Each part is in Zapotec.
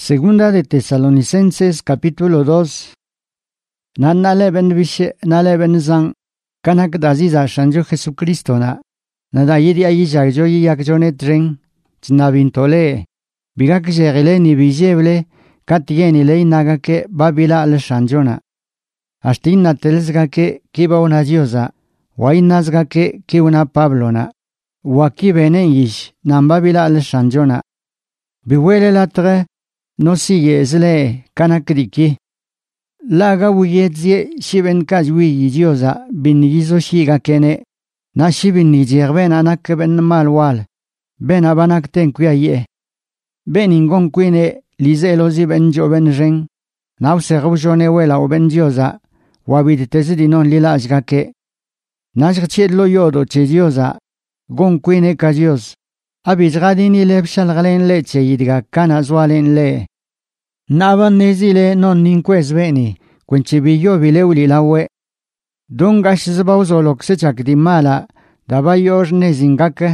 Segunda de Tesalonicenses capítulo 2. Naleben vishe naleben zang kanak daziza shanjo Jesucristo na nadayiri ayijagjo yiyakjone dreng chnabintole bigak jegele ni bijeble katieni lei nagake babila al shanjona ashtina telsgake kiba una diosa wainazgake ki una pablona wakibene yish nambabila al shanjona biwele latre no sigue zle kanakriki laga wuyedzie shiben kajwi yidioza binigizo shiga kene na shibin nijerben anak ben malwal ben abanak tenkuya ye ben ingon kwine lizelo ziben joben ren naw serujone wela oben dioza wabid tezdinon lila ajgake najgchedlo yodo chedioza gon kwine kajios abizgadini lepshal galen leche yidga kana zwalen le naban nezile non ninkwes beni kwenchibillo bileuli lawe dongash zbauzolok sechak di mala dabayor nezingake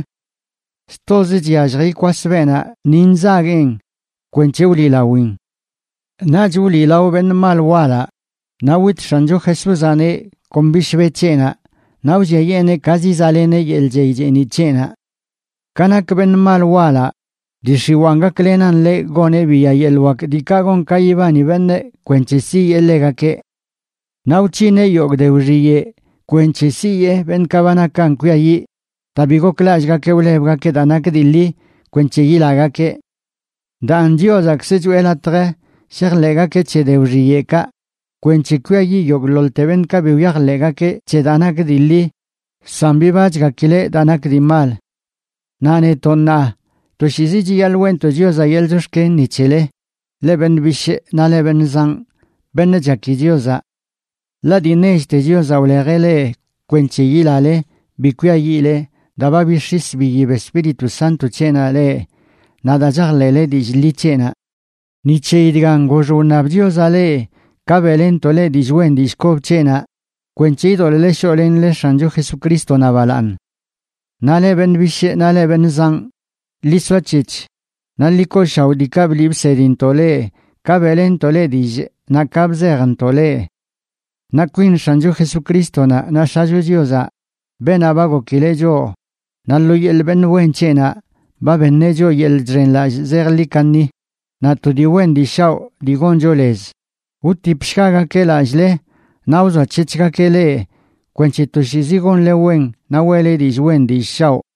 stozi diajri kwasbena ninzagen kwencheuli lawin najuli lawben malwala nawit shanjo jesuzane kombishbechena nawjeyene kazizalene yeljeyeni chena kanak ben malwala dishiwanga klenan le gone biya yelwak dikagon kayibani benne kwenchisi yelegake nauchine yogdewriye kwenchisiye ben kabana kankuyayi tabigo klashgake ulebgake danak dilli kwenchiyilagake dan diozak sejuelatre sherlegake chedewriyeka kwenchikuyayi yoglolteben kabiwyaglegake chedanak dilli sambibachgakile danak dimal nane tonna toshiziji yalwento dioza yeldushke nichele leben bishe na leben zang ben jaki dioza la dineste dioza ulegele kwenchiyilale bikuyayile daba bishis biyibe espiritu santo chena le nadajaglele dijli chena niche idgan gojunab dioza le kabelento le dijwen dishkob chena kwenchidole le sholen le shanjo Jesucristo nabalan na leben bishe na leben zang liswachich na liko shaudi kablib sedintole kabelentole dije na kabzerantole na queen shanjo Jesucristo na shajo dioza ben abago kilejo na luyel ben wenchena ba bennejo yel drenlaj zerlikani na tudi wendi shao digonjoles utipshkaga kelajle nauza chichka kele kwenchito shizigon lewen na wele dijwendi shao